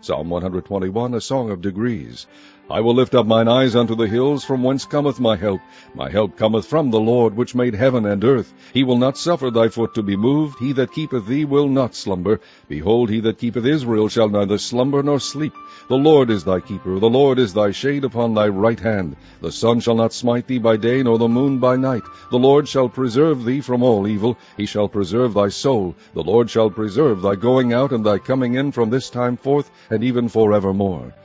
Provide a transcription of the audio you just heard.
Psalm 121, a song of degrees. I will lift up mine eyes unto the hills, from whence cometh my help. My help cometh from the Lord, which made heaven and earth. He will not suffer thy foot to be moved. He that keepeth thee will not slumber. Behold, he that keepeth Israel shall neither slumber nor sleep. The Lord is thy keeper. The Lord is thy shade upon thy right hand. The sun shall not smite thee by day, nor the moon by night. The Lord shall preserve thee from all evil. He shall preserve thy soul. The Lord shall preserve thy going out and thy coming in from this time forth, and even forevermore.